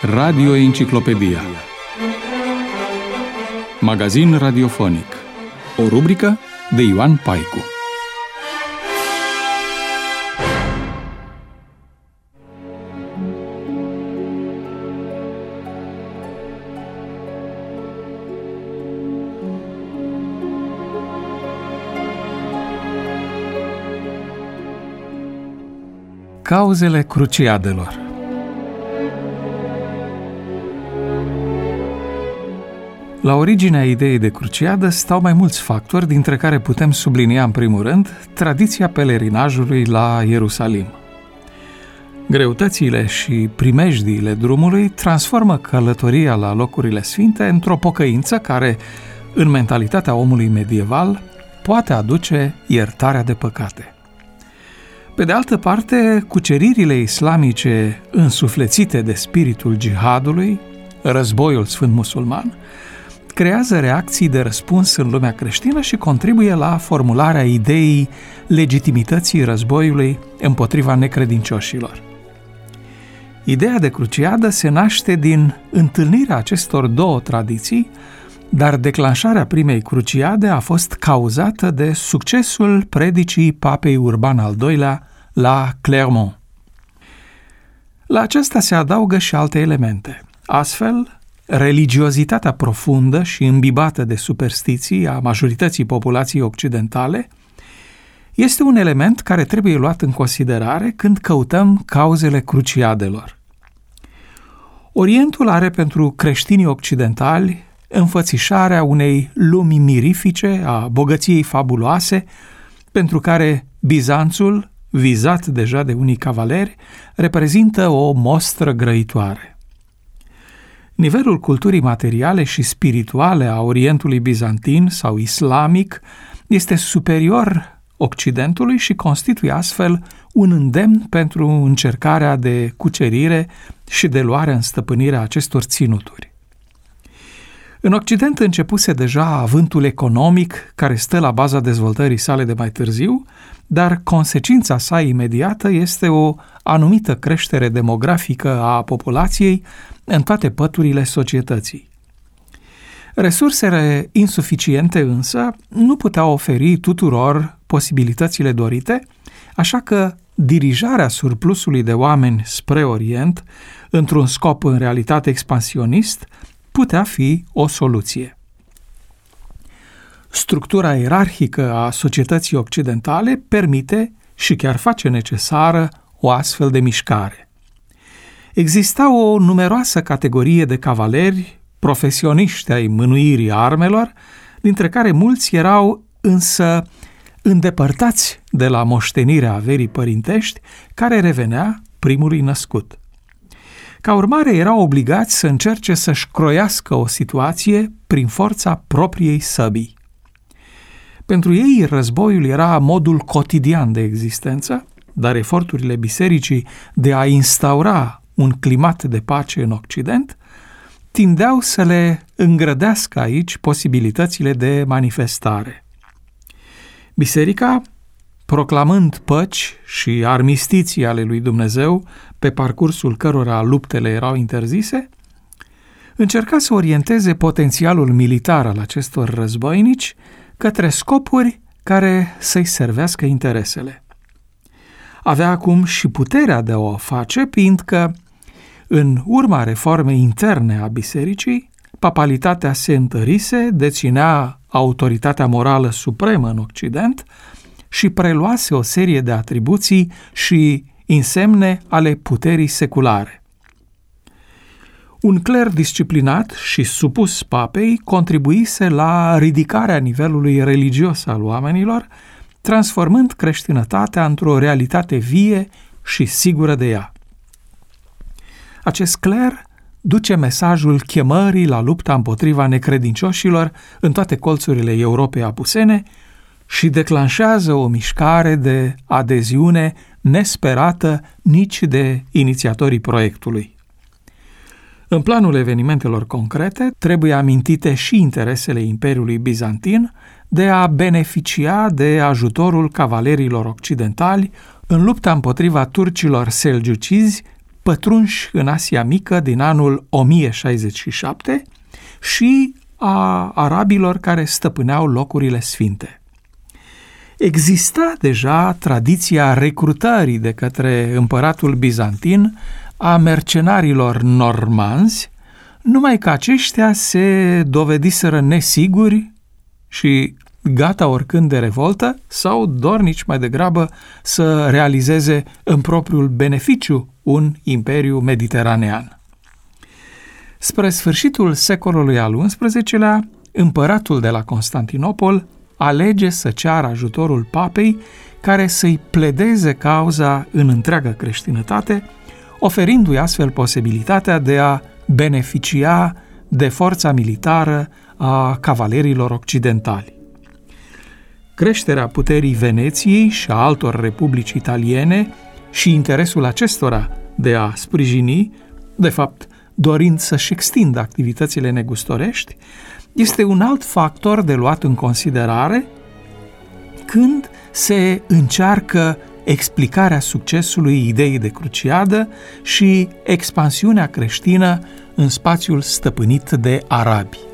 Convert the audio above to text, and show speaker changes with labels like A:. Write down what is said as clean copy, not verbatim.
A: Radio Enciclopedia. Magazin radiofonic. O rubrică de Ioan Paicu. Cauzele cruciadelor. La originea ideii de cruciadă stau mai mulți factori, dintre care putem sublinia în primul rând tradiția pelerinajului la Ierusalim. Greutățile și primejdiile drumului transformă călătoria la locurile sfinte într-o pocăință care, în mentalitatea omului medieval, poate aduce iertarea de păcate. Pe de altă parte, cuceririle islamice însuflețite de spiritul jihadului, războiul sfânt musulman, creează reacții de răspuns în lumea creștină și contribuie la formularea ideii legitimității războiului împotriva necredincioșilor. Ideea de cruciadă se naște din întâlnirea acestor două tradiții, dar declanșarea primei cruciade a fost cauzată de succesul predicii Papei Urban al II-lea la Clermont. La aceasta se adaugă și alte elemente. Astfel, religiozitatea profundă și îmbibată de superstiții a majorității populației occidentale este un element care trebuie luat în considerare când căutăm cauzele cruciadelor. Orientul are pentru creștinii occidentali înfățișarea unei lumi mirifice a bogăției fabuloase, pentru care Bizanțul, vizat deja de unii cavaleri, reprezintă o mostră grăitoare. Nivelul culturii materiale și spirituale a Orientului bizantin sau islamic este superior Occidentului și constituie astfel un îndemn pentru încercarea de cucerire și de luare în stăpânire a acestor ținuturi. În Occident începuse deja avântul economic care stă la baza dezvoltării sale de mai târziu, dar consecința sa imediată este o anumită creștere demografică a populației în toate păturile societății. Resursele insuficiente însă nu puteau oferi tuturor posibilitățile dorite, așa că dirijarea surplusului de oameni spre Orient, într-un scop în realitate expansionist, putea fi o soluție. Structura ierarhică a societății occidentale permite și chiar face necesară o astfel de mișcare. Exista o numeroasă categorie de cavaleri, profesioniști ai mânuirii armelor, dintre care mulți erau însă îndepărtați de la moștenirea averii părintești, care revenea primului născut. Ca urmare, erau obligați să încerce să-și croiască o situație prin forța propriei săbii. Pentru ei, războiul era modul cotidian de existență, dar eforturile bisericii de a instaura un climat de pace în Occident tindeau să le îngrădească aici posibilitățile de manifestare. Biserica, proclamând păci și armistiții ale lui Dumnezeu, pe parcursul cărora luptele erau interzise, încerca să orienteze potențialul militar al acestor războinici către scopuri care să-i servească interesele. Avea acum și puterea de a o face, fiindcă, în urma reformei interne a bisericii, papalitatea se întărise, deținea autoritatea morală supremă în Occident și preluase o serie de atribuții și insemne ale puterii seculare. Un cler disciplinat și supus papei contribuise la ridicarea nivelului religios al oamenilor, transformând creștinătatea într-o realitate vie și sigură de ea. Acest cler duce mesajul chemării la lupta împotriva necredincioșilor în toate colțurile Europei apusene și declanșează o mișcare de adeziune nesperată nici de inițiatorii proiectului. În planul evenimentelor concrete, trebuie amintite și interesele Imperiului Bizantin de a beneficia de ajutorul cavalerilor occidentali în lupta împotriva turcilor selgiucizi pătrunși în Asia Mică din anul 1067 și a arabilor care stăpâneau locurile sfinte. Exista deja tradiția recrutării de către împăratul bizantin a mercenarilor normanzi, numai că aceștia se dovediseră nesiguri și gata oricând de revoltă sau dornici mai degrabă să realizeze în propriul beneficiu un imperiu mediteranean. Spre sfârșitul secolului al XI-lea, împăratul de la Constantinopol alege să ceară ajutorul papei care să-i pledeze cauza în întreaga creștinătate, oferindu-i astfel posibilitatea de a beneficia de forța militară a cavalerilor occidentali. Creșterea puterii Veneției și a altor republici italiene și interesul acestora de a sprijini, de fapt dorind să-și extindă activitățile negustorești, este un alt factor de luat în considerare când se încearcă explicarea succesului ideii de cruciadă și expansiunea creștină în spațiul stăpânit de arabi.